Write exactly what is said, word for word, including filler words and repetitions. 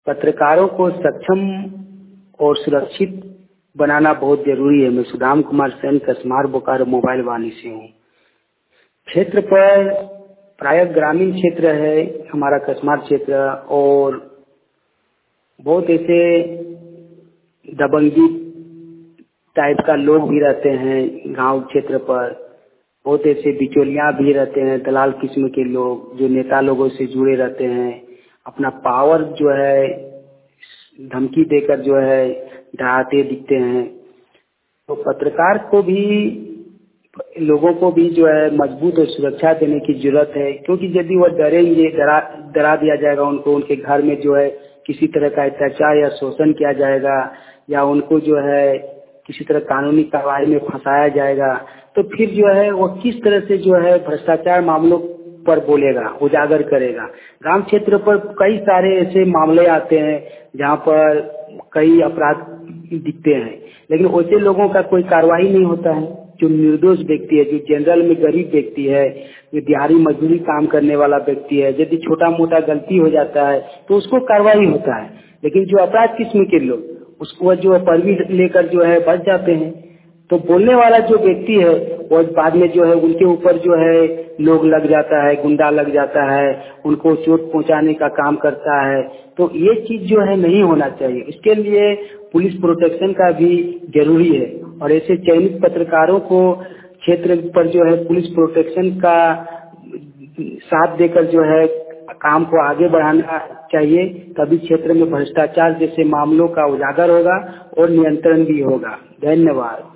पत्रकारों को सक्षम और सुरक्षित बनाना बहुत जरूरी है। मैं सुदाम कुमार सेन कसमार बोकारो मोबाइल वाणी से हूँ। क्षेत्र पर प्राय ग्रामीण क्षेत्र है हमारा कसमार क्षेत्र, और बहुत ऐसे दबंगी टाइप का लोग भी रहते हैं गांव क्षेत्र पर। बहुत ऐसे बिचौलिया भी रहते हैं, दलाल किस्म के लोग जो नेता लोगों से जुड़े रहते हैं, अपना पावर जो है धमकी देकर जो है डराते दिखते हैं। तो पत्रकार को भी लोगों को भी जो है मजबूत और सुरक्षा देने की जरूरत है, क्योंकि यदि वह डरेंगे, डरा डरा दिया जाएगा उनको, उनके घर में जो है किसी तरह का अत्याचार या शोषण किया जाएगा, या उनको जो है किसी तरह कानूनी कार्रवाई में फंसाया जाएगा, तो फिर जो है वो किस तरह से जो है भ्रष्टाचार मामलों पर बोलेगा, उजागर करेगा। ग्राम क्षेत्र पर कई सारे ऐसे मामले आते हैं जहाँ पर कई अपराध दिखते हैं, लेकिन वैसे लोगों का कोई कार्रवाई नहीं होता है। जो निर्दोष व्यक्ति है, जो जनरल में गरीब व्यक्ति है, जो दिहाड़ी मजदूरी काम करने वाला व्यक्ति है, यदि छोटा मोटा गलती हो जाता है तो उसको कार्रवाई होता है, लेकिन जो अपराध किस्म के लोग उसको जो परमिट लेकर जो है बच जाते हैं। तो बोलने वाला जो व्यक्ति है वो बाद में जो है उनके ऊपर जो है लोग लग जाता है, गुंडा लग जाता है, उनको चोट पहुंचाने का काम करता है। तो ये चीज जो है नहीं होना चाहिए। इसके लिए पुलिस प्रोटेक्शन का भी जरूरी है, और ऐसे चयनित पत्रकारों को क्षेत्र पर जो है पुलिस प्रोटेक्शन का साथ देकर जो है काम को आगे बढ़ाना चाहिए। तभी क्षेत्र में भ्रष्टाचार जैसे मामलों का उजागर होगा और नियंत्रण भी होगा। धन्यवाद।